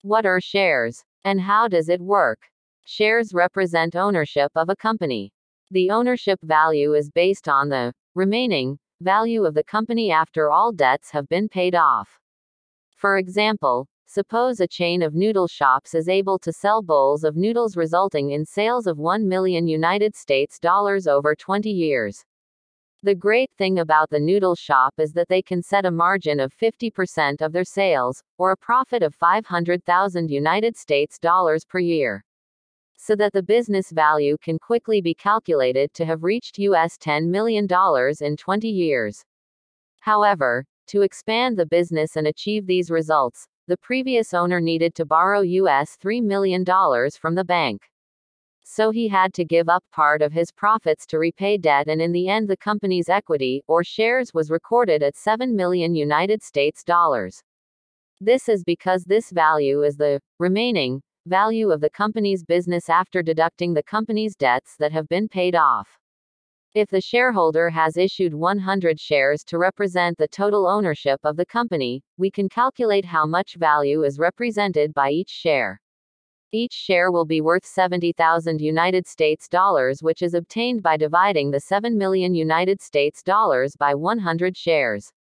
What are shares? And how does it work? Shares represent ownership of a company. The ownership value is based on the remaining value of the company after all debts have been paid off. For example, suppose a chain of noodle shops is able to sell bowls of noodles resulting in sales of $1 million over 20 years. The great thing about the noodle shop is that they can set a margin of 50% of their sales, or a profit of $500,000 per year. So that the business value can quickly be calculated to have reached US $10 million in 20 years. However, to expand the business and achieve these results, the previous owner needed to borrow US $3 million from the bank. So he had to give up part of his profits to repay debt, and in the end the company's equity, or shares, was recorded at $7 million. This is because this value is the remaining value of the company's business after deducting the company's debts that have been paid off. If the shareholder has issued 100 shares to represent the total ownership of the company, we can calculate how much value is represented by each share. Each share will be worth $70,000, which is obtained by dividing the $7 million by 100 shares.